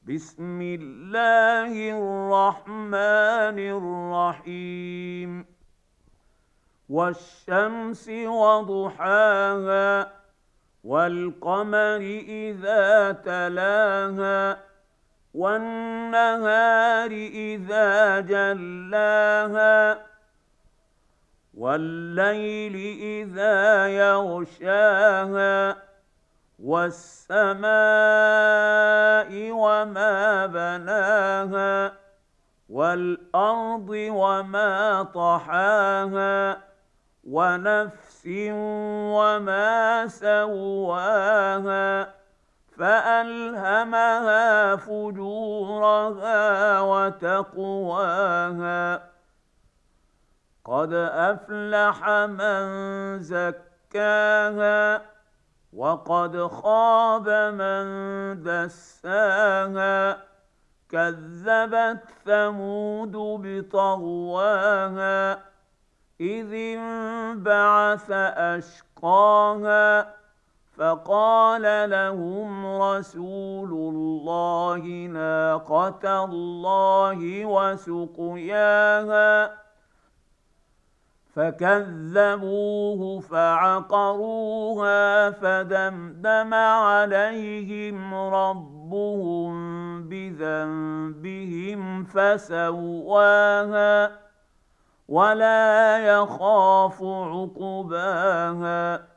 بسم الله الرحمن الرحيم. والشمس وضحاها والقمر إذا تلاها والنهار إذا جلاها والليل إذا يغشاها والسماء وما بناها والأرض وما طحاها ونفس وما سواها فألهمها فجورها وتقواها قد أفلح من زكاها وقد خاب من دساها كذبت ثمود بطغواها إذ انبعث أشقاها فقال لهم رسول الله ناقة الله وسقياها فكذبوه فعقروها فدمدم عليهم ربهم بذنبهم فسواها ولا يخاف عقباها